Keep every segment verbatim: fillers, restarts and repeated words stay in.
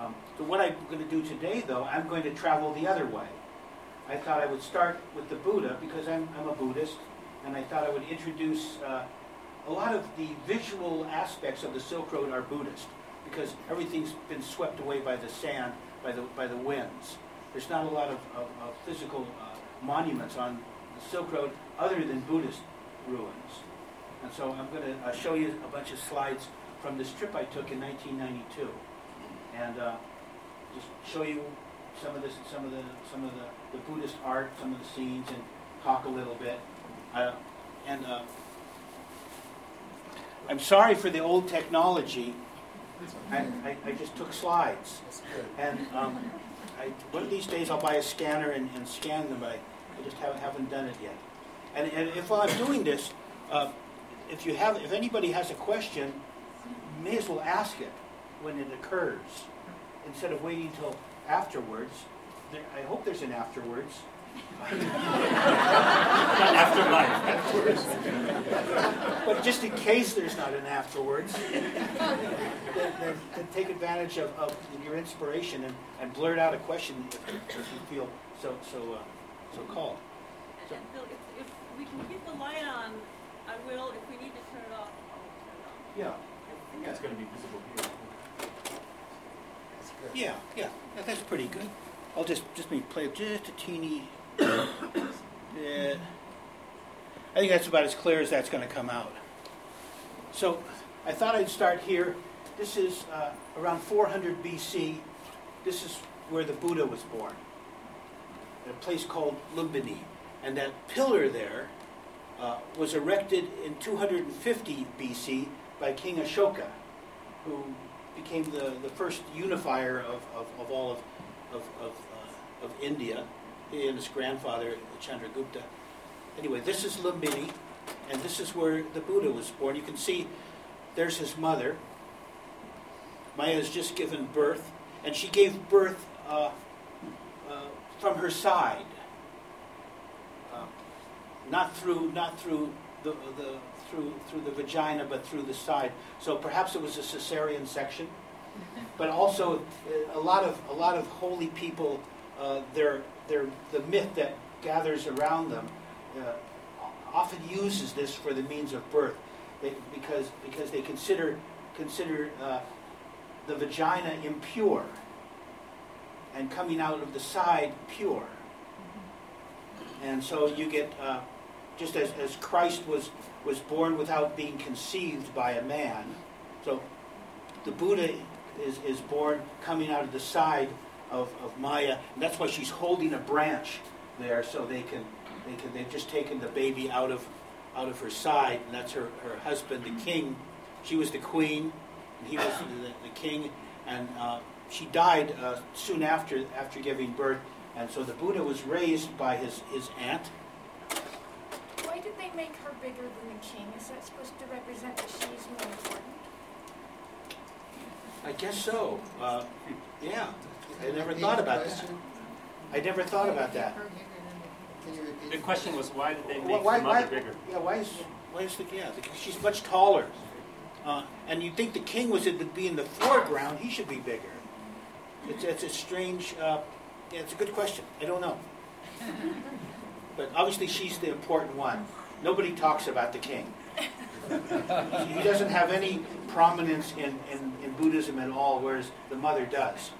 Um, so what I'm going to do today, though, I'm going to travel the other way. I thought I would start with the Buddha because I'm, I'm a Buddhist, and I thought I would introduce uh, a lot of the visual aspects of the Silk Road are Buddhist, because everything's been swept away by the sand, by the by the winds. There's not a lot of, of, of physical uh, monuments on the Silk Road other than Buddhist ruins. And so I'm going to uh, show you a bunch of slides from this trip I took in nineteen ninety-two, and uh, just show you some of this, some of the some of the, the Buddhist art, some of the scenes, and talk a little bit. Uh, and uh, I'm sorry for the old technology. I, I, I just took slides, and um, I, one of these days I'll buy a scanner and, and scan them, but I, I just haven't, haven't done it yet. And, and if while I'm doing this, uh, if you have, if anybody has a question, you may as well ask it when it occurs, instead of waiting until afterwards. There, I hope there's an afterwards. Not afterlife. Afterwards. But just in case there's not an afterwards, then, then, then take advantage of, of your inspiration and, and blurt out a question if, if you feel so so uh, so called. So, and Bill, if, if we can keep the light on, I will. If we need to turn it off, I'll turn it off. Yeah. Yeah, it's going to be visible here. That's good. Yeah, yeah, yeah, that's pretty good. I'll just just maybe play just a teeny. Yeah, I think that's about as clear as that's going to come out. So I thought I'd start here. This is uh, around four hundred B C. This is where the Buddha was born, at a place called Lumbini. And that pillar there uh, was erected in two hundred fifty B C by King Ashoka, who became the, the first unifier of, of, of all of, of, of, uh, of India. He and his grandfather, Chandragupta. Anyway, this is Lumbini, and this is where the Buddha was born. You can see there's his mother. Maya has just given birth, and she gave birth uh, uh, from her side, uh, not through not through the, the through through the vagina, but through the side. So perhaps it was a cesarean section, but also a lot of a lot of holy people. Uh, they're They're, the myth that gathers around them uh, often uses this for the means of birth, they, because because they consider consider uh, the vagina impure and coming out of the side pure. And so you get uh, just as, as Christ was was born without being conceived by a man, so the Buddha is is born coming out of the side Of, of Maya, and that's why she's holding a branch there, so they can, they can, they've just taken the baby out of, out of her side, and that's her, her husband, the king. She was the queen, and he was the, the king, and uh, she died uh, soon after, after giving birth, and so the Buddha was raised by his, his aunt. Why did they make her bigger than the king? Is that supposed to represent that she's more important? I guess so. Uh, yeah. I never thought about that. I never thought about that. The question was, why did they make Well, why, the mother why, bigger? Yeah, why is why is the yeah? The, she's much taller, uh, and you'd think the king was to be in the foreground. He should be bigger. It's it's a strange. Uh, yeah, it's a good question. I don't know, but obviously she's the important one. Nobody talks about the king. He doesn't have any prominence in, in, in Buddhism at all, whereas the mother does.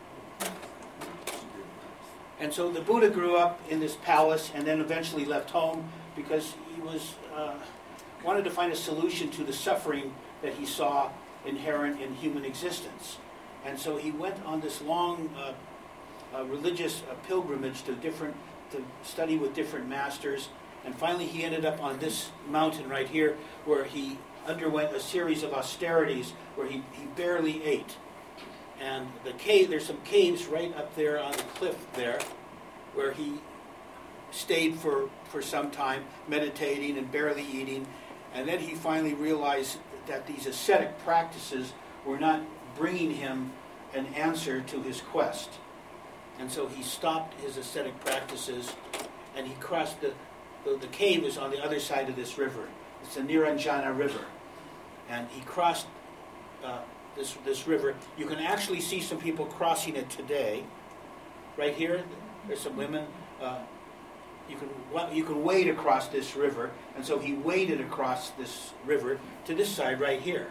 And so the Buddha grew up in this palace and then eventually left home because he was uh, wanted to find a solution to the suffering that he saw inherent in human existence. And so he went on this long uh, uh, religious uh, pilgrimage to different to study with different masters. And finally he ended up on this mountain right here where he underwent a series of austerities where he, he barely ate. And the cave, there's some caves right up there on the cliff there where he stayed for, for some time, meditating and barely eating. And then he finally realized that these ascetic practices were not bringing him an answer to his quest. And so he stopped his ascetic practices and he crossed the, the, the cave is on the other side of this river. It's the Niranjana River. And he crossed uh, this this river. You can actually see some people crossing it today. Right here, there's some women. Uh, you can wa- you can wade across this river, and so he waded across this river to this side right here.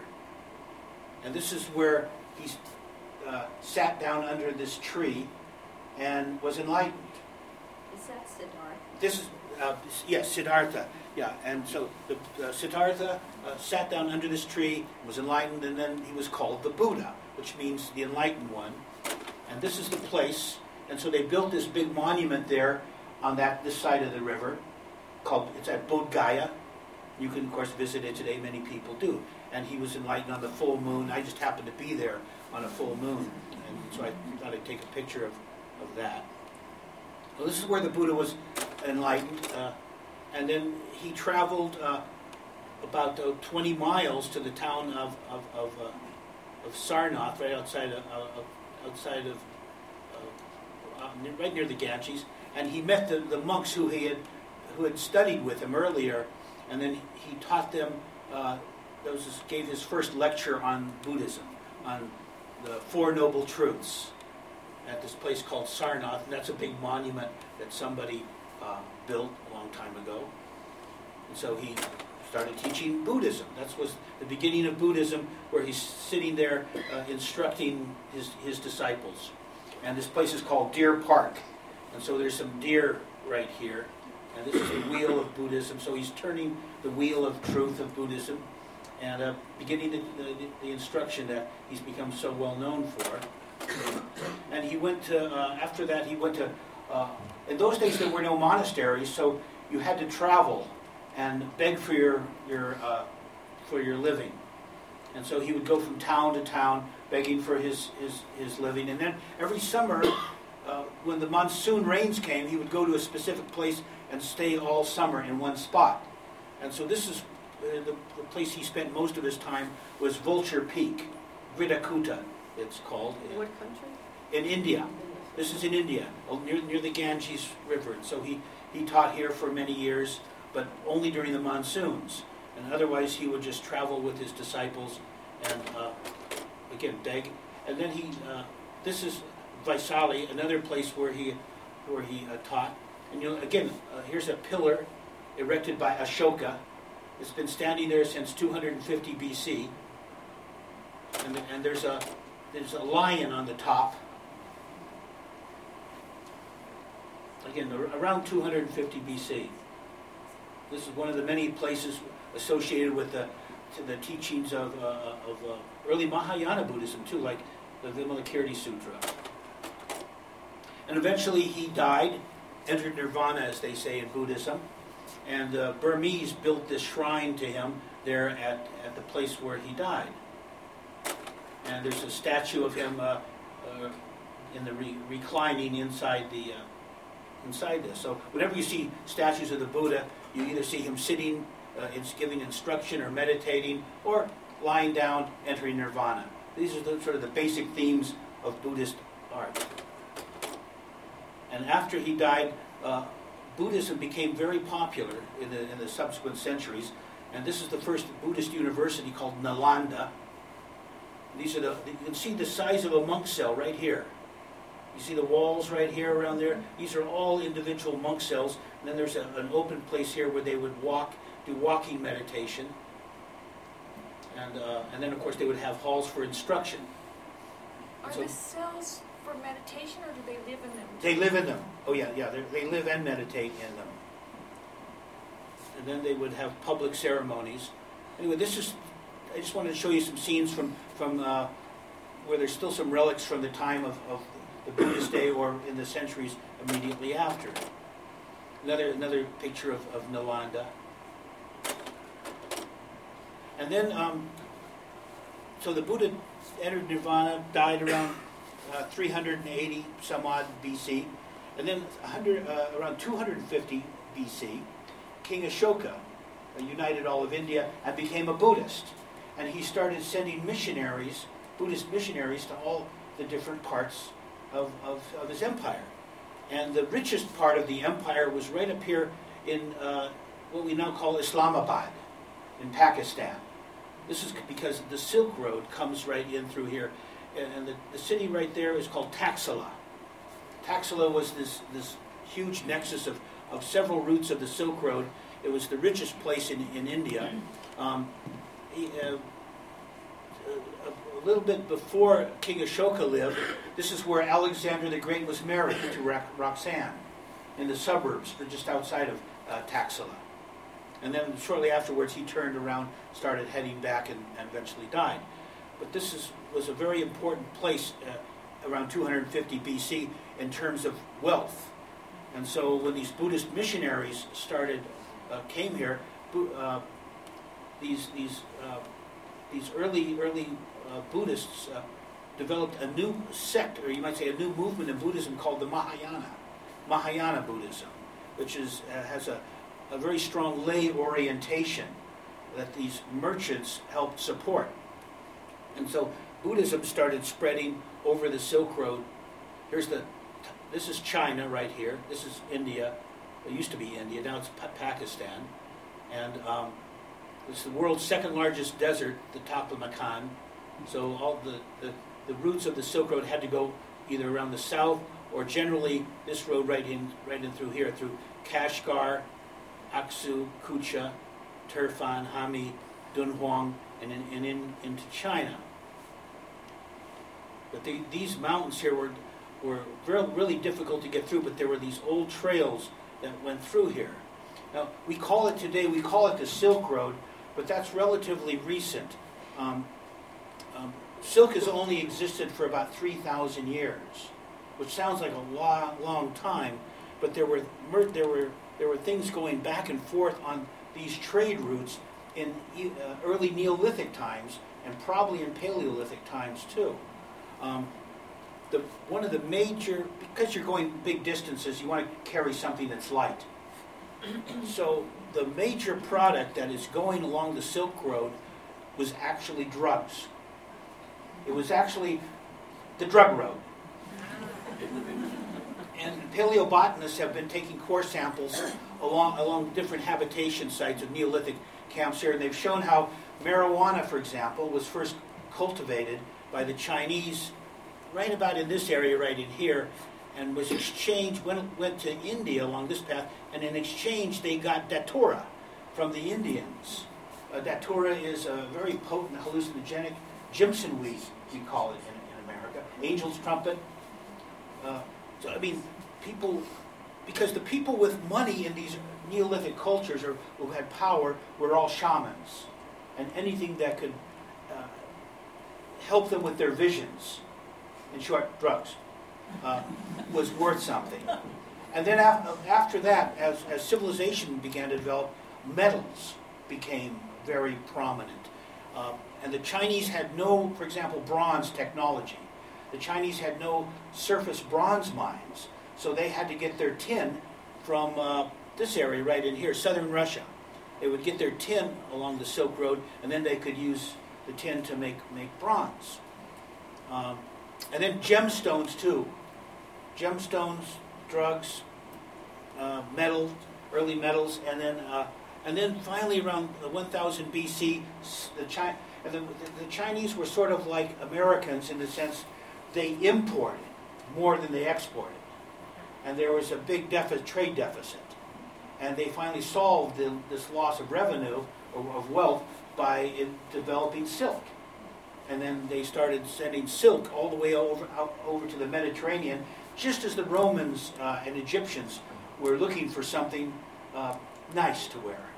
And this is where he uh, sat down under this tree and was enlightened. Is that Siddhartha? This is uh, yes, Siddhartha. Yeah, and so the uh, Siddhartha uh, sat down under this tree, was enlightened, and then he was called the Buddha, which means the enlightened one. And this is the place. And so they built this big monument there on that this side of the river, called it's at Bodh Gaya. You can of course visit it today. Many people do. And he was enlightened on the full moon. I just happened to be there on a full moon, and so I thought I'd take a picture of, of that. Well, this is where the Buddha was enlightened. Uh, And then he traveled uh, about uh, twenty miles to the town of of of, uh, of Sarnath, right outside of, uh, outside of uh, uh, right near the Ganges, and he met the, the monks who he had who had studied with him earlier, and then he taught them. Uh, those gave his first lecture on Buddhism, on the Four Noble Truths, at this place called Sarnath, and that's a big monument that somebody uh, built a long time ago. And so he started teaching Buddhism. That was the beginning of Buddhism, where he's sitting there uh, instructing his, his disciples. And this place is called Deer Park. And so there's some deer right here. And this is the wheel of Buddhism. So he's turning the wheel of truth of Buddhism and uh, beginning the, the, the instruction that he's become so well known for. And he went to, uh, after that, he went to, uh, in those days there were no monasteries, so you had to travel and beg for your, your, uh, for your living. And so he would go from town to town begging for his, his, his living. And then every summer, uh, when the monsoon rains came, he would go to a specific place and stay all summer in one spot. And so this is uh, the, the place he spent most of his time was Vulture Peak, Vridakuta it's called. What country? In India. This is in India, near, near the Ganges River. And so he, he taught here for many years, but only during the monsoons. And otherwise he would just travel with his disciples and, uh, again, beg. And then he, uh, this is Vaisali, another place where he, where he uh, taught. And you know, again, uh, here's a pillar erected by Ashoka. It's been standing there since two hundred fifty B C. And, and there's a there's a lion on the top. Again, around two hundred fifty B C. This is one of the many places associated with the the teachings of uh, of uh, early Mahayana Buddhism too, like the Vimalakirti Sutra. And eventually he died, entered nirvana, as they say in Buddhism. And the uh, Burmese built this shrine to him there at, at the place where he died. And there's a statue of him uh, uh, in the re- reclining inside the uh, inside this. So whenever you see statues of the Buddha, you either see him sitting, uh, it's giving instruction or meditating, or lying down, entering nirvana. These are the, sort of the basic themes of Buddhist art. And after he died, uh, Buddhism became very popular in the, in the subsequent centuries. And this is the first Buddhist university called Nalanda. These are the, you can see the size of a monk cell right here. You see the walls right here around there? These are all individual monk cells. And then there's a, an open place here where they would walk, do walking meditation. And, uh, and then, of course, they would have halls for instruction. Are so, the cells for meditation, or do they live in them? They live in them. Oh, yeah, yeah. They live and meditate in them. And then they would have public ceremonies. Anyway, this is... I just wanted to show you some scenes from, from uh, where there's still some relics from the time of, of the Buddhist day or in the centuries immediately after. Another another picture of, of Nalanda. And then, um, so the Buddha entered nirvana, died around uh, three hundred eighty some odd B C. And then one hundred, uh, around two hundred fifty B C, King Ashoka uh, united all of India and became a Buddhist. And he started sending missionaries, Buddhist missionaries, to all the different parts of, of, of his empire. And the richest part of the empire was right up here in uh, what we now call Islamabad, in Pakistan. This is because the Silk Road comes right in through here. And, and the, the city right there is called Taxila. Taxila was this, this huge nexus of, of several routes of the Silk Road. It was the richest place in, in India. Um, he, uh, a, a little bit before King Ashoka lived, this is where Alexander the Great was married to Ro- Roxanne in the suburbs, just outside of uh, Taxila. And then shortly afterwards, he turned around, started heading back, and, and eventually died. But this is, was a very important place uh, around two hundred fifty B C in terms of wealth. And so when these Buddhist missionaries started, uh, came here, uh, these these uh, these early early uh, Buddhists uh, developed a new sect, or you might say a new movement in Buddhism called the Mahayana, Mahayana Buddhism, which is uh, has a, a very strong lay orientation that these merchants helped support. And so Buddhism started spreading over the Silk Road. Here's the, this is China right here. This is India. It used to be India. Now it's pa- Pakistan. And um, it's the world's second largest desert, the Taklamakan. So all the, the, the routes of the Silk Road had to go either around the south or generally this road right in, right in through here, through Kashgar, Aksu, Kucha, Turfan, Hami, Dunhuang, and, in, and in, into China. But the, these mountains here were, were really, really difficult to get through, but there were these old trails that went through here. Now, we call it today, we call it the Silk Road, but that's relatively recent. Um, um, silk has only existed for about three thousand years, which sounds like a long, long time, but there were, there were, there were things going back and forth on these trade routes in uh, early Neolithic times, and probably in Paleolithic times too. Um, the, one of the major, because you're going big distances, you want to carry something that's light. So the major product that is going along the Silk Road was actually drugs. It was actually the drug road. And paleobotanists have been taking core samples along, along different habitation sites of Neolithic camps here, and they've shown how marijuana, for example, was first cultivated by the Chinese right about in this area right in here, and was exchanged, went, went to India along this path, and in exchange they got datura from the Indians. Uh, datura is a very potent hallucinogenic Jimson weed, we call it in, in America. Angel's trumpet. Uh, so, I mean, people, because the people with money in these Neolithic cultures or who had power were all shamans, and anything that could uh, help them with their visions, in short, drugs, uh, was worth something. And then af- after that, as, as civilization began to develop, metals became very prominent. Uh, and the Chinese had no, for example, bronze technology. The Chinese had no surface bronze mines, so they had to get their tin from uh, this area right in here, southern Russia. They would get their tin along the Silk Road, and then they could use the tin to make, make bronze. Um, and then gemstones, too. Gemstones, drugs, uh, metal, early metals, and then uh, and then finally around one thousand B C, the, Chi- and the, the Chinese were sort of like Americans in the sense they imported more than they exported. And there was a big deficit, trade deficit. And they finally solved the, this loss of revenue, or of wealth, by in developing silk. And then they started sending silk all the way over, out, over to the Mediterranean, just as the Romans uh, and Egyptians were looking for something uh, nice to wear.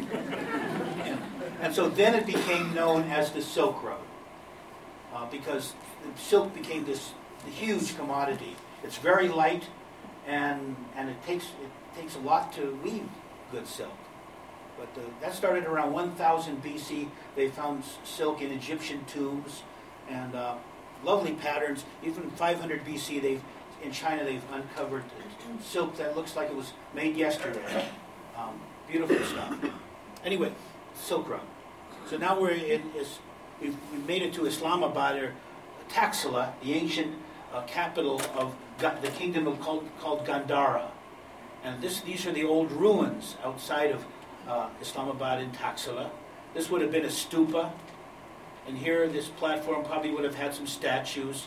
and, and so then it became known as the Silk Road, uh, because silk became this huge commodity. It's very light, and and it takes it takes a lot to weave good silk. But uh, that started around one thousand B C. They found silk in Egyptian tombs, and uh, lovely patterns. Even five hundred B C, they've in China they've uncovered silk that looks like it was made yesterday. Um, beautiful stuff. Anyway, Silk Road. So now we're in. Is, we've, we've made it to Islamabad, or Taxila, the ancient uh, capital of Ga- the kingdom of called, called Gandhara. And this, these are the old ruins outside of uh, Islamabad in Taxila. This would have been a stupa, And here, this platform probably would have had some statues.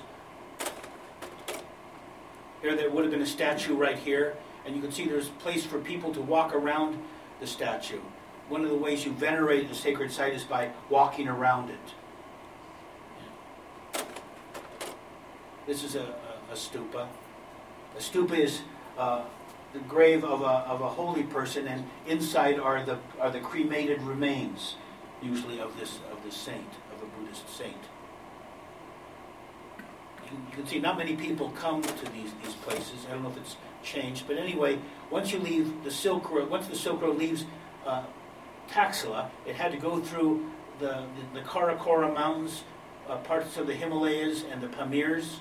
Here, there would have been a statue right here. And you can see there's a place for people to walk around the statue. One of the ways you venerate the sacred site is by walking around it. This is a, a, a stupa. A stupa is uh, the grave of a, of a holy person, and inside are the are the cremated remains, usually of this of this saint, of a Buddhist saint. You can, you can see not many people come to these these places. I don't know if it's changed, but anyway, once you leave the Silk Road, once the Silk Road leaves uh, Taxila, it had to go through the the, the Karakoram Mountains, uh, parts of the Himalayas, and the Pamirs.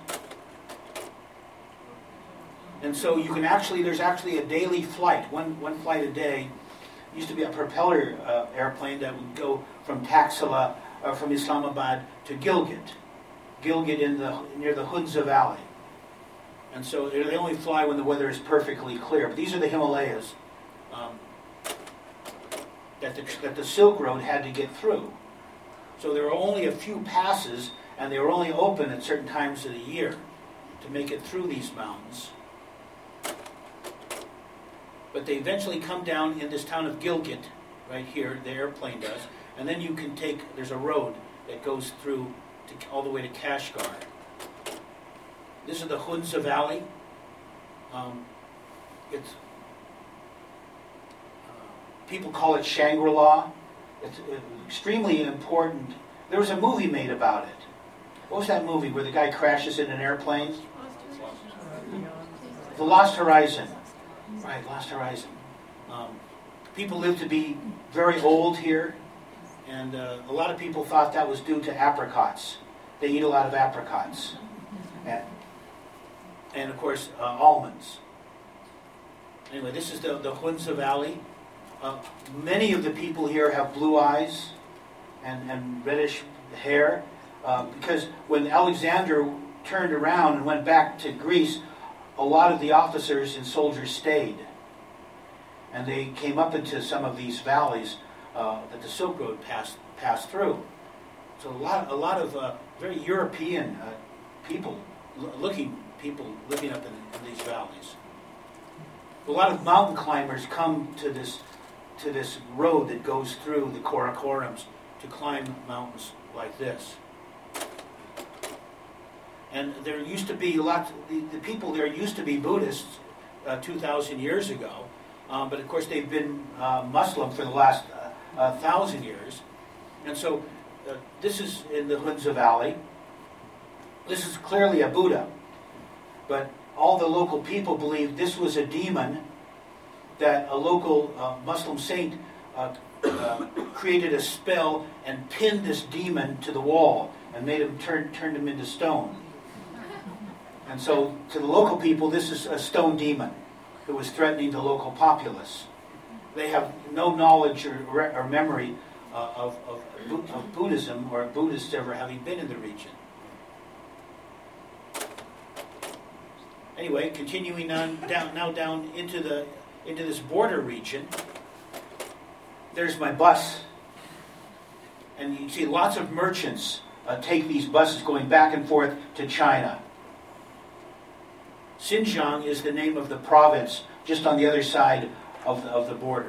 And so you can actually, there's actually a daily flight, one one flight a day. It used to be a propeller uh, airplane that would go from Taxila, uh, from Islamabad to Gilgit. Gilgit in the near the Hunza Valley. And so they only fly when the weather is perfectly clear. But these are the Himalayas um, that, the, that the Silk Road had to get through. So there were only a few passes, and they were only open at certain times of the year to make it through these mountains. But they eventually come down in this town of Gilgit, right here, the airplane does, and then you can take, there's a road that goes through to, all the way to Kashgar. This is the Hunza Valley. Um, it's uh, people call it Shangri-La. It's uh, extremely important. There was a movie made about it. What was that movie where the guy crashes in an airplane? The Lost Horizon. Right, Lost Horizon. Um, people lived to be very old here, and uh, a lot of people thought that was due to apricots. They eat a lot of apricots. And, and of course, uh, almonds. Anyway, this is the, the Hunza Valley. Uh, many of the people here have blue eyes and, and reddish hair, uh, because when Alexander turned around and went back to Greece, a lot of the officers and soldiers stayed. And they came up into some of these valleys uh, that the Silk Road passed passed through. So a lot, a lot of uh, very European uh, people, l- looking people living up in, in these valleys. A lot of mountain climbers come to this to this road that goes through the Karakorams to climb mountains like this. And there used to be a lot, the, the people there used to be Buddhists uh, two thousand years ago, um, but of course they've been uh, Muslim for the last uh, uh, thousand years. And so uh, this is in the Hunza Valley. This is clearly a Buddha, but all the local people believed this was a demon that a local uh, Muslim saint uh, uh, created a spell and pinned this demon to the wall and made him turn turned him into stone. And so, to the local people, this is a stone demon who was threatening the local populace. They have no knowledge or, or memory uh, of, of, of Buddhism or Buddhists ever having been in the region. Anyway, continuing on down now down into the into this border region. There's my bus, and you see lots of merchants uh, take these buses going back and forth to China. Xinjiang is the name of the province just on the other side of the, of the border.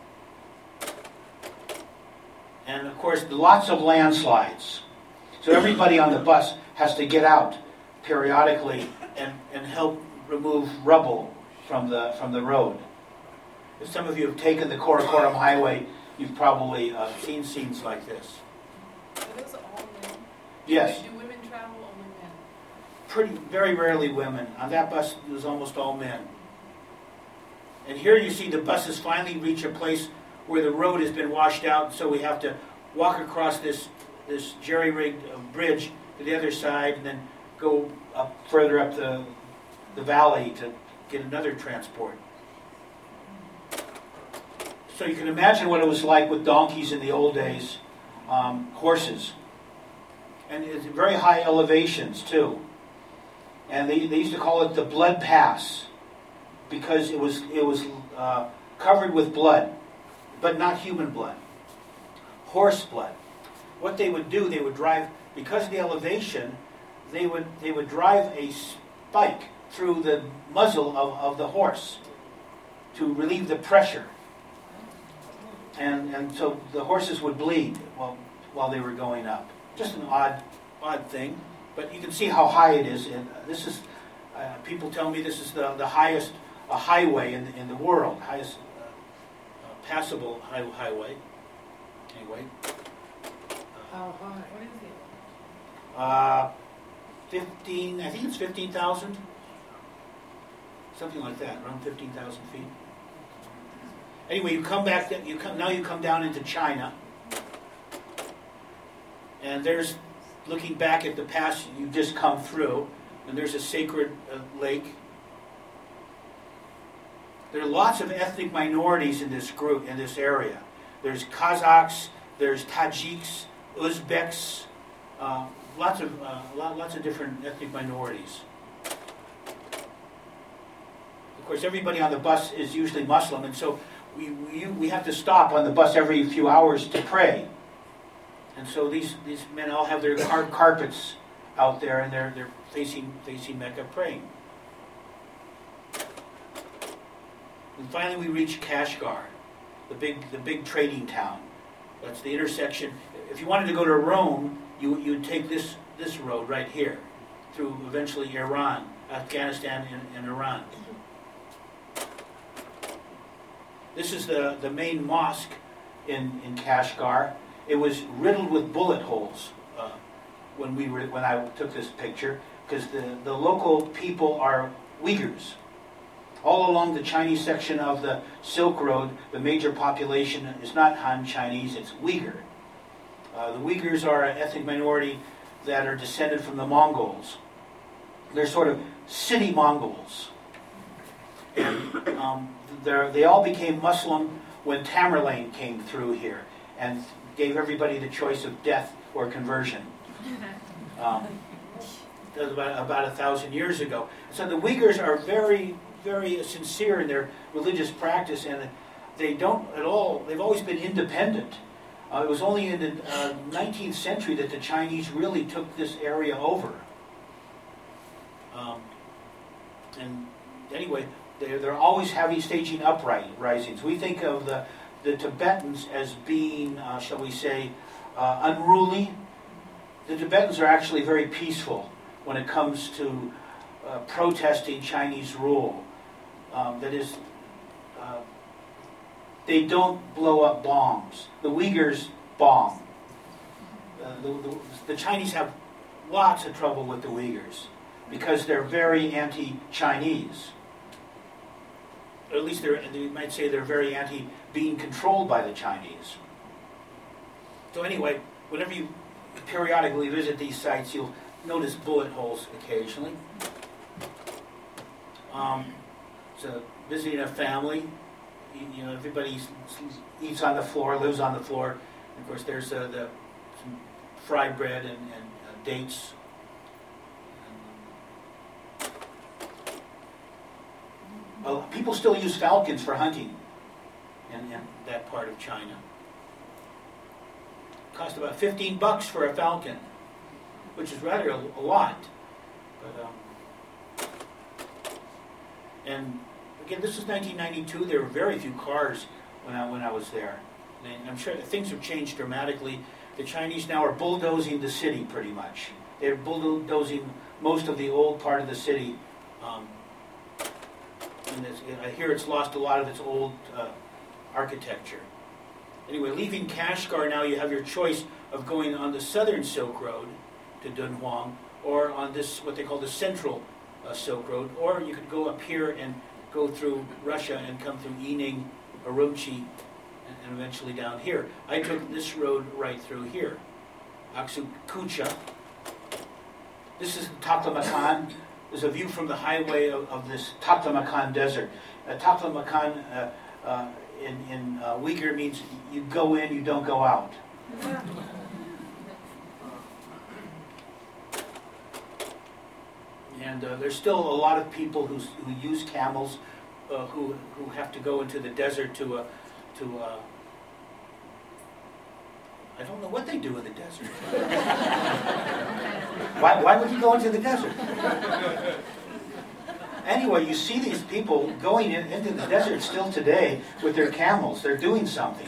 And of course, lots of landslides. So everybody on the bus has to get out periodically and, and help remove rubble from the from the road. If some of you have taken the Karakoram Highway, you've probably uh, seen scenes like this. Are those all men? Yes. Do women travel, only men? Pretty, very rarely women. On that bus, it was almost all men. And here you see the buses finally reach a place where the road has been washed out, so we have to walk across this this jerry-rigged uh, bridge to the other side, and then go up further up the the valley to get another transport. So you can imagine what it was like with donkeys in the old days, um, horses, and it's very high elevations too. And they, they used to call it the blood pass because it was it was uh, covered with blood, but not human blood, horse blood. what they would do, they would drive, because of the elevation, they would, they would drive a spike through the muzzle of, of the horse to relieve the pressure. And, and so the horses would bleed while, while they were going up. Just an odd, odd thing. But you can see how high it is. And this is, uh, people tell me this is the, the highest uh, highway in, in the world, highest uh, uh, passable high, highway. Anyway. How high? What is it? Uh, fifteen, I think it's fifteen thousand. Something like that, around fifteen thousand feet. Anyway, you come back, you come, now you come down into China. And there's, looking back at the pass you've just come through, and there's a sacred uh, lake. There are lots of ethnic minorities in this group, in this area. There's Kazakhs, there's Tajiks, Uzbeks, uh, lots of uh, lots of different ethnic minorities. Of course, everybody on the bus is usually Muslim, and so we we, we have to stop on the bus every few hours to pray. And so these, these men all have their car carpets out there, and they're they're facing facing Mecca praying. And finally, we reach Kashgar, the big the big trading town. That's the intersection. If you wanted to go to Rome, you you'd take this this road right here, through eventually Iran, Afghanistan, and, and Iran. This is the, the main mosque in, in Kashgar. It was riddled with bullet holes uh, when we were when I took this picture, because the, the local people are Uyghurs. All along the Chinese section of the Silk Road, the major population is not Han Chinese, it's Uyghur. Uh, the Uyghurs are an ethnic minority that are descended from the Mongols. They're sort of city Mongols. And um, they all became Muslim when Tamerlane came through here and gave everybody the choice of death or conversion. Um, that was about, about a thousand years ago. So the Uyghurs are very, very sincere in their religious practice, and they don't at all, they've always been independent. Uh, it was only in the uh, nineteenth century that the Chinese really took this area over. Um, and anyway, they're, they're always heavy staging uprisings. We think of the, the Tibetans as being, uh, shall we say, uh, unruly. The Tibetans are actually very peaceful when it comes to uh, protesting Chinese rule. Um, that is, uh, they don't blow up bombs. The Uyghurs bomb. Uh, the, the, the Chinese have lots of trouble with the Uyghurs because they're very anti-Chinese. Or at least they're, they might say they're very anti being controlled by the Chinese. So anyway, whenever you periodically visit these sites, you'll notice bullet holes occasionally. Um, so visiting a family, you, you know, everybody eats on the floor, lives on the floor. And of course, there's uh, the some fried bread and, and uh, dates. Well, people still use falcons for hunting in, in that part of China. It cost about fifteen bucks for a falcon, which is rather a, a lot. But, um, and again, this is nineteen ninety-two. There were very few cars when I when I was there. And I'm sure things have changed dramatically. The Chinese now are bulldozing the city pretty much. They're bulldozing most of the old part of the city. Um, and I hear it's lost a lot of its old uh, architecture. Anyway, leaving Kashgar now, you have your choice of going on the southern Silk Road to Dunhuang, or on this, what they call the central uh, Silk Road, or you could go up here and go through Russia and come through Yining, Urumqi, and, and eventually down here. I took this road right through here, Aksu Kucha. This is Taklamakan. There's a view from the highway of, of this Taklamakan desert. Uh, Taklamakan uh, uh, in, in uh, Uyghur means you go in, you don't go out. And uh, there's still a lot of people who, who use camels, uh, who, who have to go into the desert to, uh, to uh, I don't know what they do in the desert. why, why would he go into the desert? Anyway, you see these people going in, into the desert still today with their camels. They're doing something.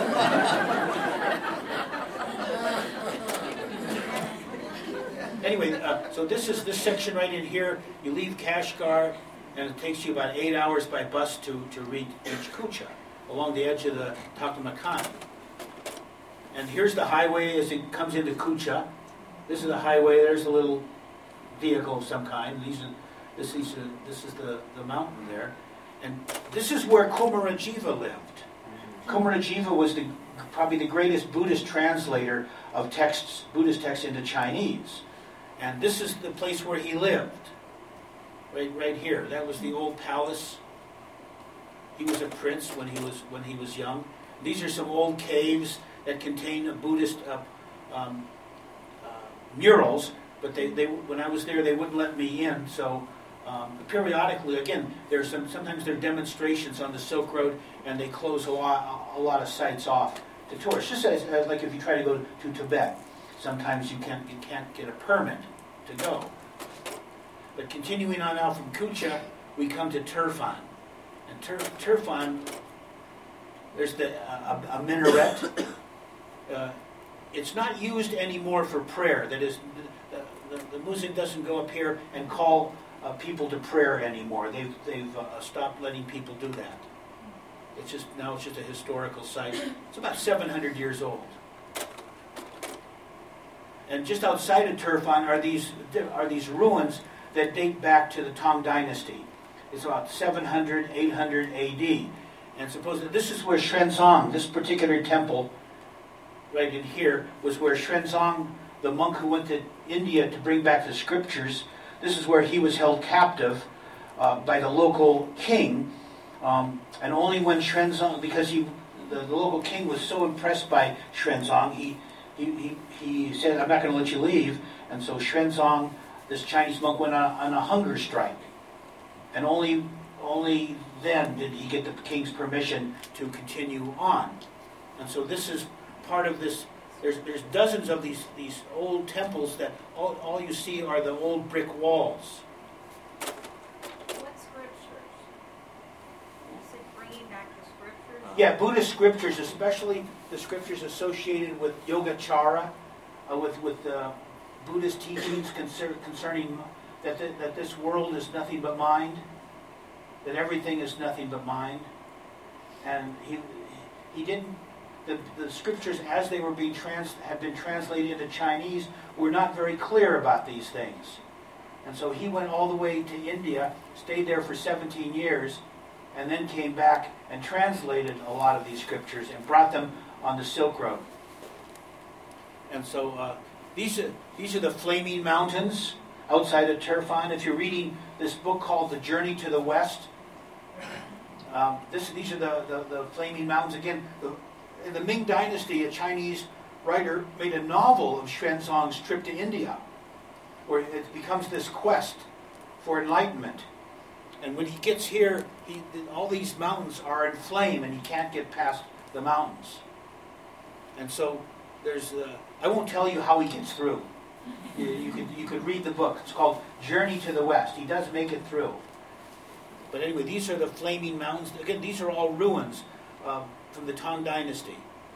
Anyway, uh, so this is this section right in here. You leave Kashgar, and it takes you about eight hours by bus to, to reach Kucha, along the edge of the Taklamakan. And here's the highway as it comes into Kucha. This is the highway. There's a little vehicle of some kind. These are, this, is, uh, this is the, the mountain there. And this is where Kumarajiva lived. Kumarajiva was the, probably the greatest Buddhist translator of texts, Buddhist texts into Chinese. And this is the place where he lived. Right, right here. That was the old palace. He was a prince when he was when he was young. These are some old caves that contain Buddhist uh, um, uh, murals. But they, they, when I was there, they wouldn't let me in. So um, periodically, again, there's some. Sometimes there are demonstrations on the Silk Road, and they close a lot a lot of sites off to tourists. Just as, as like if you try to go to Tibet, sometimes you can't you can't get a permit to go. But continuing on out from Kucha, we come to Turfan. And Tur- Turfan, there's the, uh, a, a minaret. Uh, it's not used anymore for prayer. That is, the, the, the muezzin doesn't go up here and call uh, people to prayer anymore. They've, they've uh, stopped letting people do that. It's just now it's just a historical site. It's about seven hundred years old. And just outside of Turfan are these are these ruins that date back to the Tang Dynasty. It's about seven hundred, eight hundred A D. And suppose that this is where Xuanzang, this particular temple, right in here, was where Xuanzang, the monk who went to India to bring back the scriptures, this is where he was held captive uh, by the local king. Um, and only when Xuanzang, because he, the, the local king was so impressed by Xuanzang, he, he, he, he said, I'm not going to let you leave. And so Xuanzang, this Chinese monk, went on, on a hunger strike. And only only then did he get the king's permission to continue on. And so this is part of this. There's there's dozens of these, these old temples that all, all you see are the old brick walls. What scriptures? Is it bringing back the scriptures? Yeah, Buddhist scriptures, especially the scriptures associated with Yogacara, uh, with, with uh, Buddhist teachings concer- concerning that, the, that this world is nothing but mind, that everything is nothing but mind. And he he didn't, the, the scriptures as they were being trans, had been translated into Chinese were not very clear about these things. And so he went all the way to India, stayed there for seventeen years, and then came back and translated a lot of these scriptures and brought them on the Silk Road. And so uh, these are, these are the Flaming Mountains outside of Turfan. If you're reading this book called The Journey to the West, um, this, these are the, the, the Flaming Mountains. Again, the, in the Ming Dynasty, a Chinese writer made a novel of Xuanzang's trip to India, where it becomes this quest for enlightenment. And when he gets here, he, all these mountains are in flame, and he can't get past the mountains. And so there's, uh, I won't tell you how he gets through. You, you could you could read the book. It's called Journey to the West. He does make it through. But anyway, these are the Flaming Mountains. Again, these are all ruins uh, from the Tang Dynasty.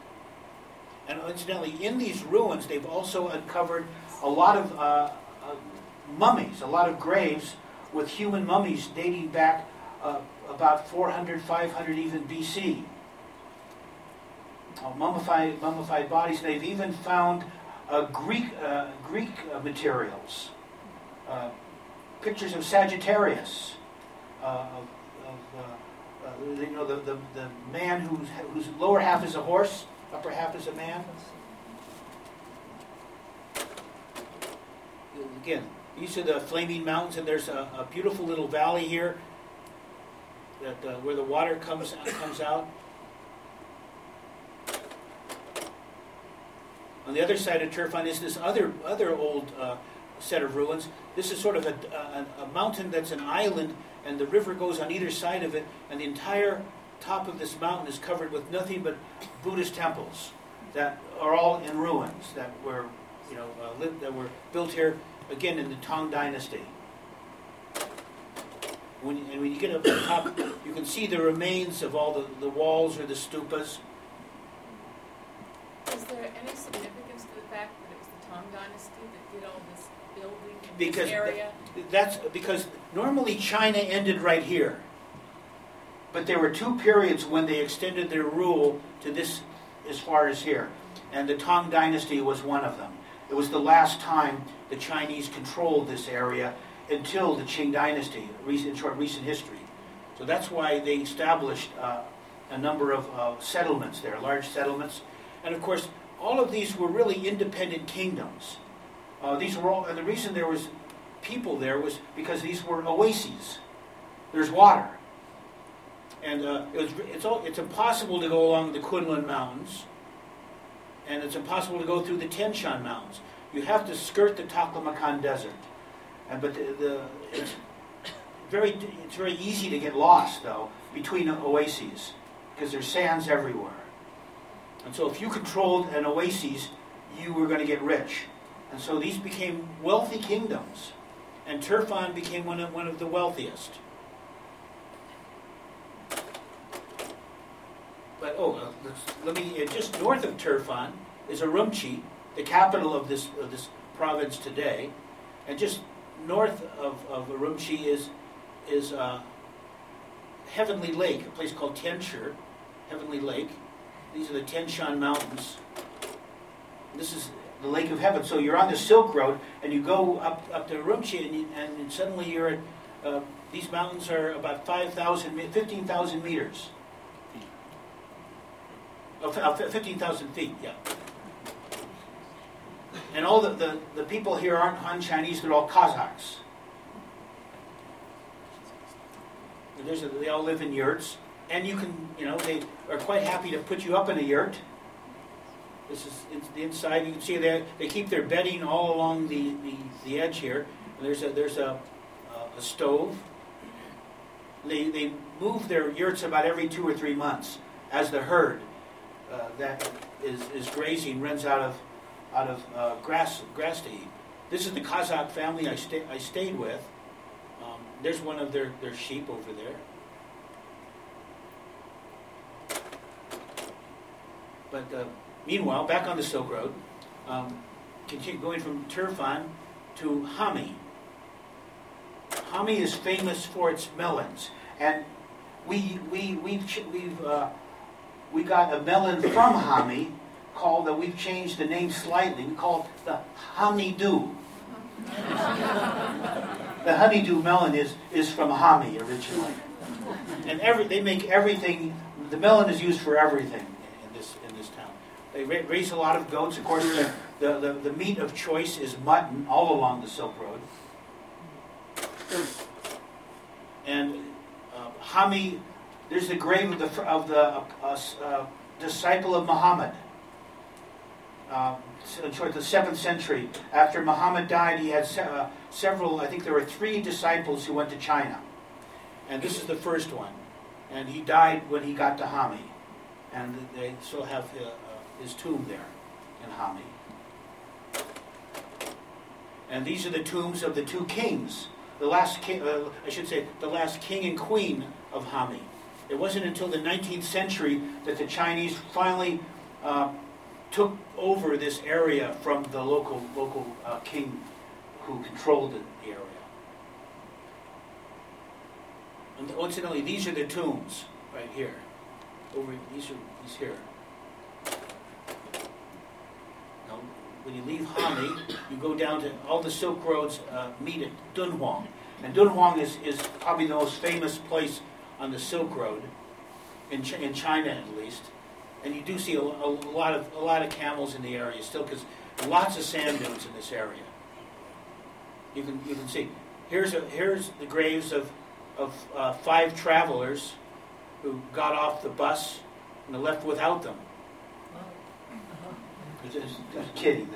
And incidentally, in these ruins, they've also uncovered a lot of uh, uh, mummies, a lot of graves with human mummies dating back uh, about four hundred, five hundred even B C. Uh, mummified, mummified bodies. They've even found uh, Greek uh, Greek uh, materials, uh, pictures of Sagittarius, uh, of, of uh, uh, you know the, the, the man whose whose lower half is a horse, upper half is a man. Again, these are the Flaming Mountains, and there's a, a beautiful little valley here that uh, where the water comes comes out. On the other side of Turfan is this other other old uh, set of ruins. This is sort of a, a, a mountain that's an island, and the river goes on either side of it, and the entire top of this mountain is covered with nothing but Buddhist temples. that are all in ruins, that were, you know, uh, lived, that were built here again in the Tang Dynasty. When you, and when you get up to the top, you can see the remains of all the, the walls or the stupas. Is there any significance to the fact that it was the Tang Dynasty that did all this building in Because this area? th- that's because normally China ended right here. But there were two periods when they extended their rule to this as far as here. And the Tang Dynasty was one of them. It was the last time the Chinese controlled this area until the Qing Dynasty, recent, short recent history. So that's why they established uh, a number of uh, settlements there, large settlements. And of course, all of these were really independent kingdoms. Uh, these were all, and the reason there was people there was because these were oases. There's water. And uh, it was, it's, all, it's impossible to go along the Kunlun Mountains, and it's impossible to go through the Tian Shan Mountains. You have to skirt the Taklamakan Desert. And, but the, the, it's, very, it's very easy to get lost, though, between oases, because there's sands everywhere. And so if you controlled an oasis, you were going to get rich. And so these became wealthy kingdoms. And Turfan became one of, one of the wealthiest. But, oh, uh, let's, let me, uh, just north of Turfan is Urumqi, the capital of this, of this province today. And just north of, of Urumqi is, is uh, Heavenly Lake, a place called Tianshi, Heavenly Lake. These are the Tian Shan Mountains. This is the Lake of Heaven. So you're on the Silk Road, and you go up, up to Urumqi, and, you, and suddenly you're at, uh, these mountains are about five thousand, fifteen thousand meters. Oh, fifteen thousand feet, yeah. And all the, the, the people here aren't Han Chinese, they're all Kazakhs. And there's a, they all live in yurts. And you can, you know, they are quite happy to put you up in a yurt. This is it's the inside. You can see they they keep their bedding all along the, the, the edge here. And there's a there's a, a, a stove. They they move their yurts about every two or three months as the herd uh, that is, is grazing runs out of out of uh, grass grass to eat. This is the Kazakh family I stay I stayed with. Um, there's one of their, their sheep over there. But uh, meanwhile, back on the Silk Road, um, continue going from Turfan to Hami. Hami is famous for its melons, and we we we've we've uh, we got a melon from Hami called that we've changed the name slightly. We call it the honeydew. The honeydew melon is is from Hami originally, and every they make everything. The melon is used for everything. They raise a lot of goats. Of course, the, the, the, the meat of choice is mutton all along the Silk Road. And uh, Hami, there's the grave of the, of the uh, uh, disciple of Muhammad. Uh, toward the seventh century. After Muhammad died, he had se uh, several, I think there were three disciples who went to China. And this is the first one. And he died when he got to Hami. And they still have uh, his tomb there in Hami. And these are the tombs of the two kings. The last king, uh, I should say, the last king and queen of Hami. It wasn't until the nineteenth century that the Chinese finally uh, took over this area from the local local uh, king who controlled the area. And incidentally, these are the tombs right here. Over these are these here. Now, when you leave Hami, you go down to all the Silk Roads uh, meet at Dunhuang, and Dunhuang is is probably the most famous place on the Silk Road in Ch in China, at least. And you do see a, a lot of a lot of camels in the area still, because lots of sand dunes in this area. You can you can see here's a here's the graves of of uh, five travelers who got off the bus and left without them. Just, just kidding.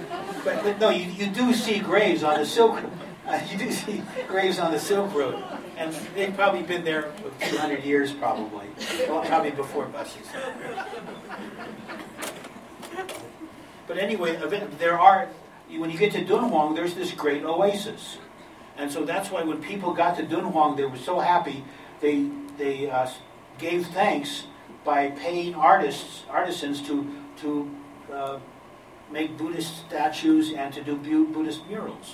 but, but no, you, you do see graves on the Silk. Uh, you do see graves on the Silk Road, And they've probably been there a few hundred years, probably. Well, probably before buses. But anyway, there are, when you get to Dunhuang, there's this great oasis. And so that's why when people got to Dunhuang, they were so happy, they, they uh, gave thanks by paying artists, artisans to, to uh, make Buddhist statues and to do Buddhist murals.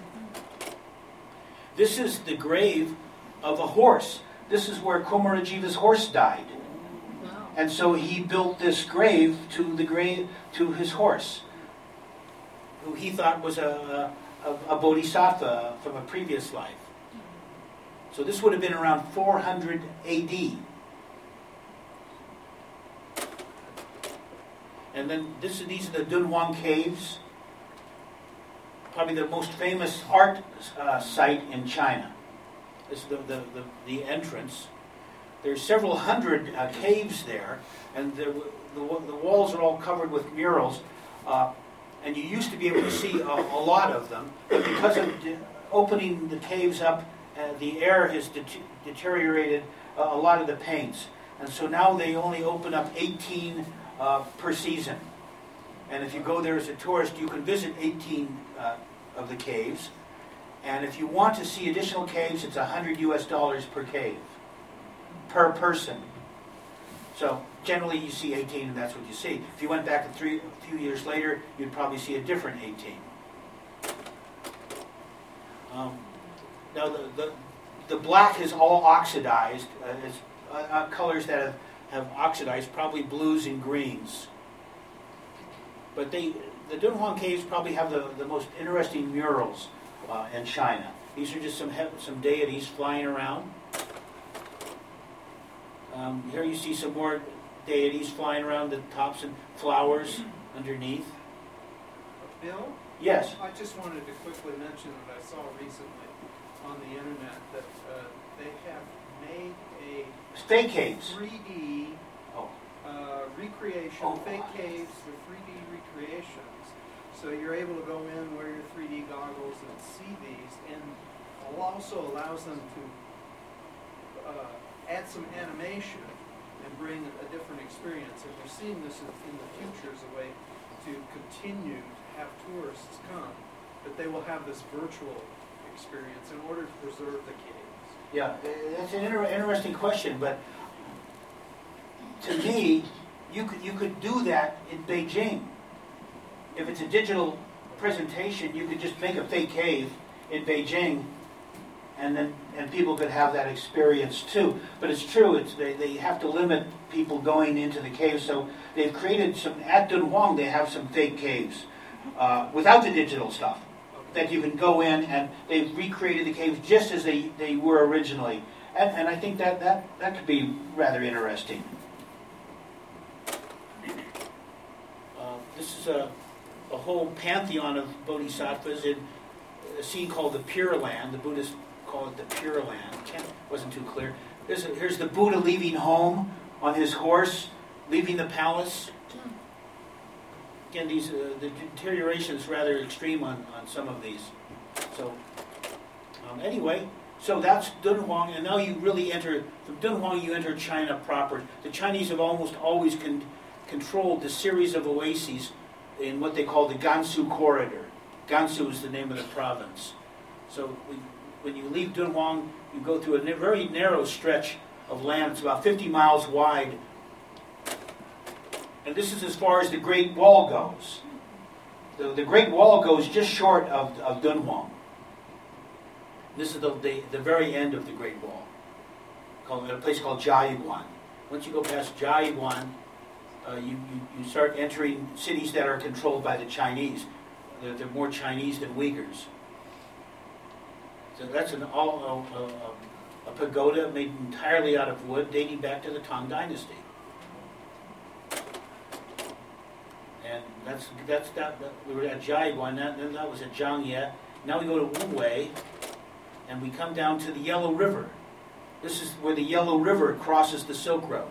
This is the grave of a horse. This is where Kumarajiva's horse died. Wow. And so he built this grave to the grave to his horse, who he thought was a, a, a bodhisattva from a previous life. So this would have been around four hundred A D. And then this, these are the Dunhuang Caves, probably the most famous art uh, site in China. This is the, the, the, the entrance. There's several hundred uh, caves there, and the, the, the walls are all covered with murals. Uh, and you used to be able to see a, a lot of them, but because of de- opening the caves up, uh, the air has de- deteriorated uh, a lot of the paints. And so now they only open up eighteen uh, per season. And if you go there as a tourist, you can visit eighteen uh, of the caves. And if you want to see additional caves, it's one hundred U S dollars per cave, per person. So generally you see eighteen and that's what you see. If you went back to three, a few years later, you'd probably see a different eighteen. Um, now the, the, the black is all oxidized. Uh, it's uh, uh, colors that have, have oxidized, probably blues and greens. But they, the Dunhuang Caves probably have the, the most interesting murals uh, in China. These are just some he- some deities flying around. Um, here you see some more deities flying around, the tops and flowers underneath. Bill? Yes. I just wanted to quickly mention that I saw recently on the internet that uh, they have made a Fake caves. three D Oh. uh, recreation, Oh. fake caves, the three D recreations. So you're able to go in, wear your three D goggles, and see these, and it also allows them to uh, add some animation and bring a different experience. And we're seeing this in, in the future as a way to continue to have tourists come, but they will have this virtual experience in order to preserve the caves. Yeah, that's an inter- interesting question, but to me, you could you could do that in Beijing. If it's a digital presentation, you could just make a fake cave in Beijing, and then and people could have that experience too. But it's true; it's they, they have to limit people going into the caves, so they've created some at Dunhuang. They have some fake caves uh, without the digital stuff that you can go in, and they've recreated the caves just as they, they were originally. And, and I think that, that, that could be rather interesting. Uh, this is a, a whole pantheon of bodhisattvas in a scene called the Pure Land. The Buddhists call it the Pure Land. Can't, wasn't too clear. Here's, a, here's the Buddha leaving home on his horse, leaving the palace. Again, these uh, the deterioration is rather extreme on, on some of these. So, um, anyway, so that's Dunhuang, and now you really enter, from Dunhuang you enter China proper. The Chinese have almost always con- controlled the series of oases in what they call the Gansu Corridor. Gansu is the name of the province. So we, when you leave Dunhuang, you go through a na- very narrow stretch of land. It's about fifty miles wide. And this is as far as the Great Wall goes. The, the Great Wall goes just short of, of Dunhuang. This is the, the, the very end of the Great Wall, called, a place called Jiayuan. Once you go past Jiayuan, uh, you, you, you start entering cities that are controlled by the Chinese. They're, they're more Chinese than Uyghurs. So that's an all a, a, a pagoda made entirely out of wood, dating back to the Tang Dynasty. And that's that's that. that we were at Jiayuan, that, then that was at Zhangye. Now we go to Wuwei, and we come down to the Yellow River. This is where the Yellow River crosses the Silk Road.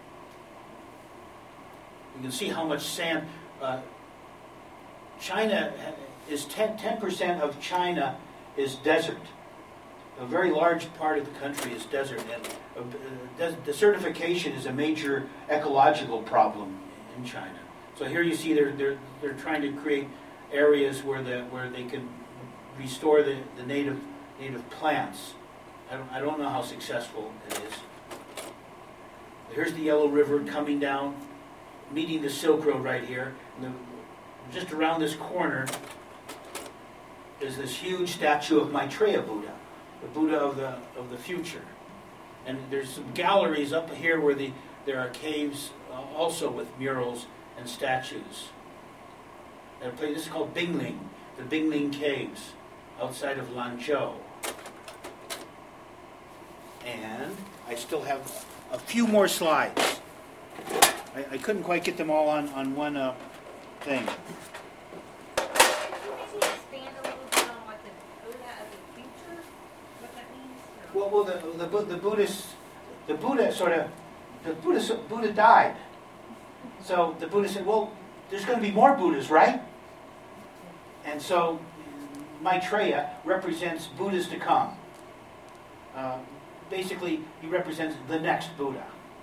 You can see how much sand. Uh, China is ten percent of China is desert. a very large part of the country is desert, and uh, des- desertification is a major ecological problem in China. So here you see they're they're they're trying to create areas where the where they can restore the, the native native plants. I don't I don't know how successful it is. Here's the Yellow River coming down, meeting the Silk Road right here. And the, just around this corner is this huge statue of Maitreya Buddha, the Buddha of the of the future. And there's some galleries up here where the there are caves uh, also with murals and statues. And a place, this is called Bingling, the Bingling Caves, outside of Lanzhou. And I still have a few more slides. I, I couldn't quite get them all on, on one uh, thing. Could you maybe expand a little bit on what the Buddha of the future, what that means? Or- Well, well, the the, Bu- the Buddhist, the Buddha sort of, the Buddha so- Buddha died. So the Buddha said, well, there's going to be more Buddhas, right? And so Maitreya represents Buddhas to come. Uh, basically, he represents the next Buddha.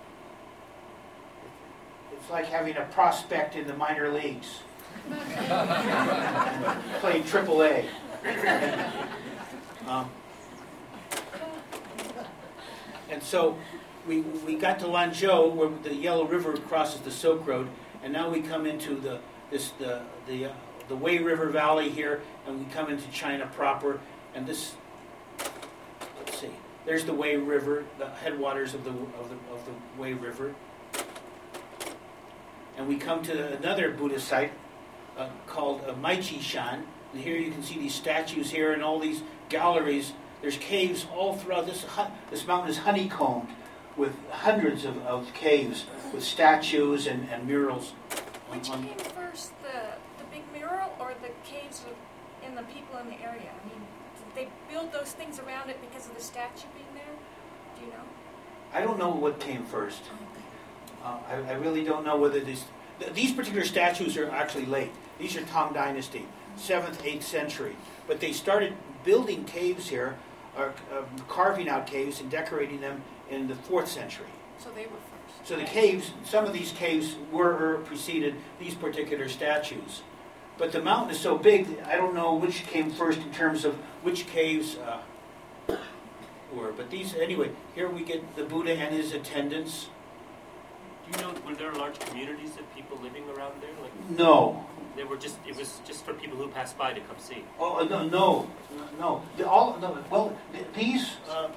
It's like having a prospect in the minor leagues, playing triple A. um, and so we we got to Lanzhou, where the Yellow River crosses the Silk Road, and now we come into the this the the uh, the Wei River Valley here, and we come into China proper. And this, let's see, there's the Wei River, the headwaters of the of the of the Wei River. And we come to another Buddhist site uh, called uh, Maichi Shan. And here you can see these statues here and all these galleries. There's caves all throughout. This hu- this mountain is honeycombed with hundreds of, of caves with statues and, and murals. on- Which on- came first, the, the big mural or the caves of, and the people in the area? I mean, did they build those things around it because of the statue being there? Do you know? I don't know what came first. Uh, I, I really don't know whether these th- these particular statues are actually late. These are Tang Dynasty, seventh, eighth century. But they started building caves here, or uh, carving out caves and decorating them in the fourth century. So they were first. So the caves, some of these caves were preceded these particular statues. But the mountain is so big, I don't know which came first in terms of which caves uh, were. But these, anyway, here we get the Buddha and his attendants. Do you know, were there large communities of people living around there? Like, No. they were just, it was just for people who passed by to come see. Oh, no, no, no. The, all, no well, th- these, uh,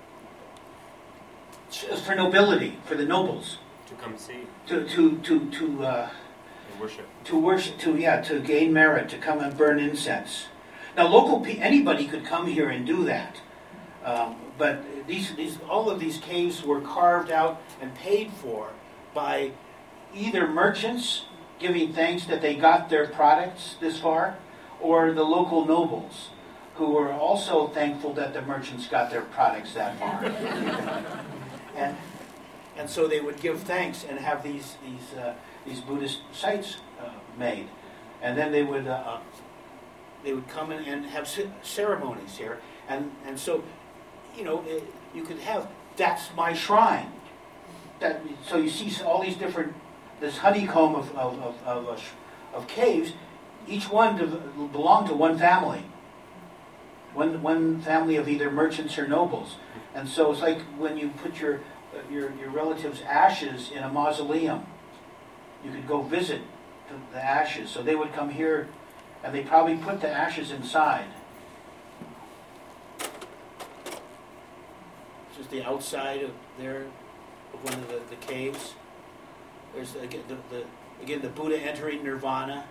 it's for nobility, for the nobles, To come see to, to, to, to, uh, and worship. to worship, to yeah, to gain merit, to come and burn incense. Now, local pe- anybody could come here and do that, um, but these, these, all of these caves were carved out and paid for by either merchants giving thanks that they got their products this far, or the local nobles who were also thankful that the merchants got their products that far. and and so they would give thanks and have these these uh, these Buddhist sites uh, made, and then they would uh, they would come in and have c- ceremonies here, and and so you know it, you could have that's my shrine. That so you see all these different this honeycomb of of of, of, uh, of caves, each one dev- belonged to one family. One one family of either merchants or nobles, and so it's like when you put your uh, your your relatives' ashes in a mausoleum. You could go visit the, the ashes. So they would come here, and they probably put the ashes inside. This is the outside of there of one of the, the caves. There's again the, the again the Buddha entering nirvana.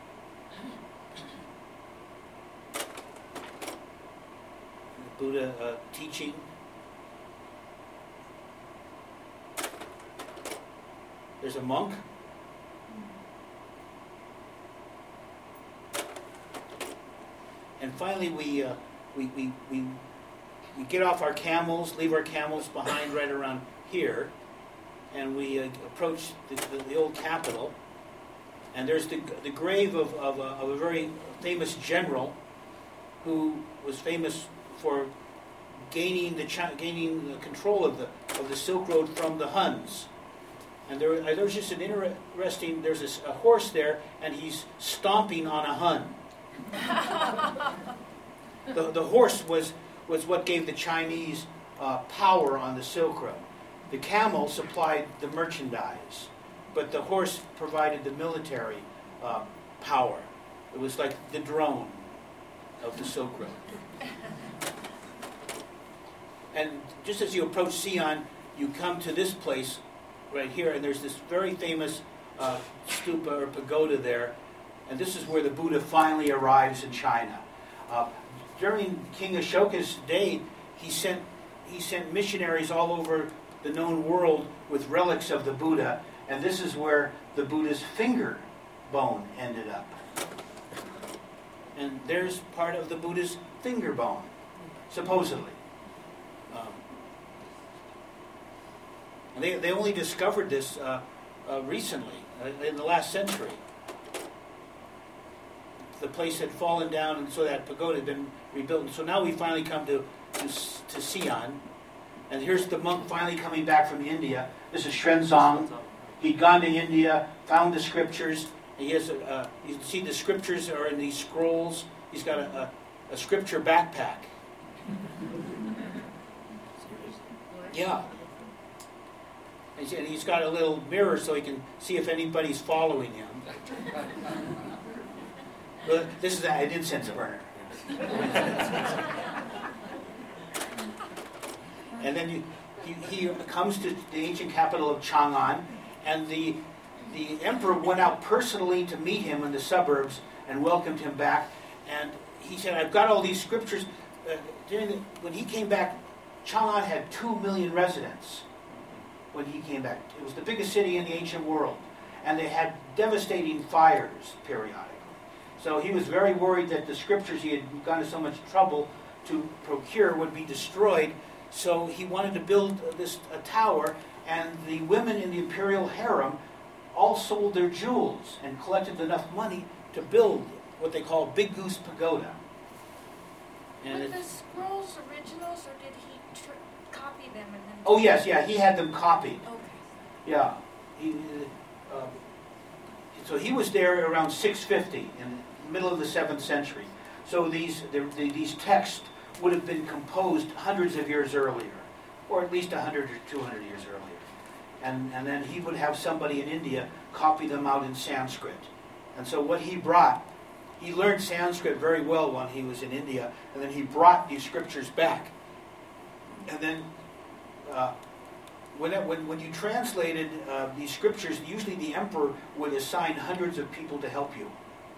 The Buddha uh, teaching. There's a monk. And finally, we, uh, we, we, we, we get off our camels, leave our camels behind right around here, and we uh, approach the, the, the old capital. And there's the, the grave of, of, a, of a very famous general who was famous for gaining the Chi- gaining the control of the of the Silk Road from the Huns. And there, uh, there's just an interesting. There's a, a horse there, and he's stomping on a Hun. the the horse was was what gave the Chinese uh, power on the Silk Road. The camel supplied the merchandise, but the horse provided the military uh, power. It was like the drone of the Silk Road. And just as you approach Xi'an, you come to this place right here, and there's this very famous uh, stupa or pagoda there, and this is where the Buddha finally arrives in China. Uh, during King Ashoka's day, he sent he sent missionaries all over the known world with relics of the Buddha, and this is where the Buddha's finger bone ended up. And there's part of the Buddha's finger bone, supposedly. Um, and they, they only discovered this uh, uh, recently, uh, in the last century. The place had fallen down, and so that pagoda had been rebuilt. And so now we finally come to, to, to Xi'an. And here's the monk finally coming back from India. This is Xuanzang. He'd gone to India, found the scriptures. And he has a, uh, you can see the scriptures are in these scrolls. He's got a, a, a scripture backpack. Yeah. And he's- and he's got a little mirror so he can see if anybody's following him. Well, this is an incense burner. And then you, he, he comes to the ancient capital of Chang'an, and the the emperor went out personally to meet him in the suburbs and welcomed him back. And he said, "I've got all these scriptures." Uh, during the, when he came back, Chang'an had two million residents. When he came back, it was the biggest city in the ancient world, and they had devastating fires periodically. So he was very worried that the scriptures he had gone to so much trouble to procure would be destroyed. So he wanted to build this a tower, and the women in the imperial harem all sold their jewels and collected enough money to build what they call Big Goose Pagoda. And Were it, the scrolls originals, or did he tr- copy them and then? oh yes, yeah, he had them copied. Okay. Yeah, he, uh, so he was there around six fifty, in the middle of the seventh century. So these the, the, these texts would have been composed hundreds of years earlier, or at least one hundred or two hundred years earlier. And, and then he would have somebody in India copy them out in Sanskrit. And so what he brought, he learned Sanskrit very well when he was in India, and then he brought these scriptures back. And then uh, when, it, when, when you translated uh, these scriptures, usually the emperor would assign hundreds of people to help you.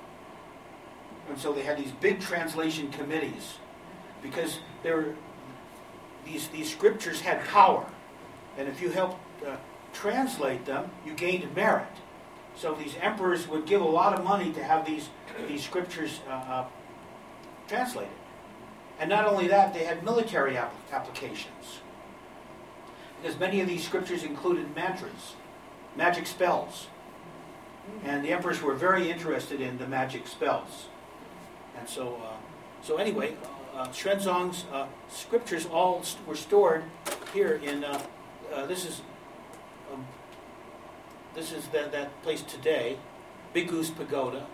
And so they had these big translation committees, because there were, these, these scriptures had power. And if you helped uh, translate them, you gained merit. So these emperors would give a lot of money to have these, these scriptures uh, uh, translated. And not only that, they had military app- applications. Because many of these scriptures included mantras, magic spells. And the emperors were very interested in the magic spells. And so, uh, so anyway, uh, Xuanzang's uh, scriptures all st- were stored here in, uh, uh, this is um, this is that, that place today, Big Goose Pagoda.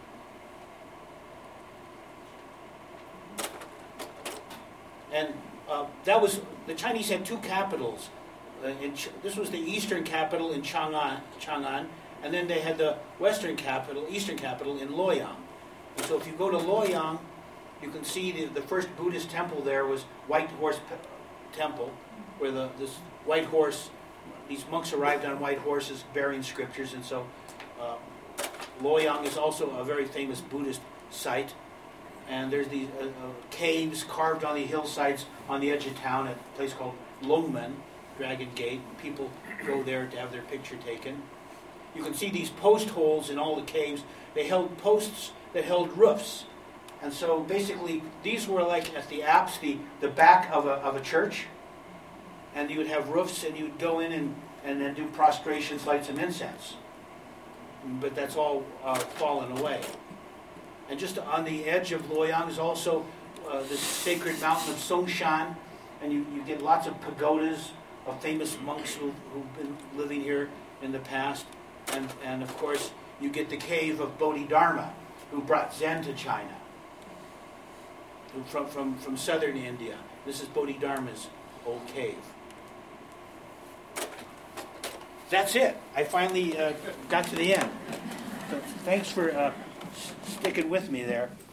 And uh, that was, the Chinese had two capitals. Uh, in Ch- this was the eastern capital in Chang'an, Chang'an, and then they had the western capital, eastern capital in Luoyang. And so if you go to Luoyang, you can see the, the first Buddhist temple there was White Horse Pe- Temple, where the this white horse, these monks arrived on white horses bearing scriptures, and so uh, Luoyang is also a very famous Buddhist site. And there's these uh, uh, caves carved on the hillsides on the edge of town at a place called Longmen, Dragon Gate. People go there to have their picture taken. You can see these post holes in all the caves. They held posts that held roofs. And so basically, these were like at the apse, the, the back of a, of a church. And you would have roofs, and you would go in and, and then do prostrations, light some incense. But that's all uh, fallen away. And just on the edge of Luoyang is also uh, the sacred mountain of Songshan. and you, you get lots of pagodas of famous monks who, who've been living here in the past. And, and of course, you get the cave of Bodhidharma, who brought Zen to China, who from, from, from southern India. This is Bodhidharma's old cave. That's it. I finally uh, got to the end. So thanks for uh, s- sticking with me there.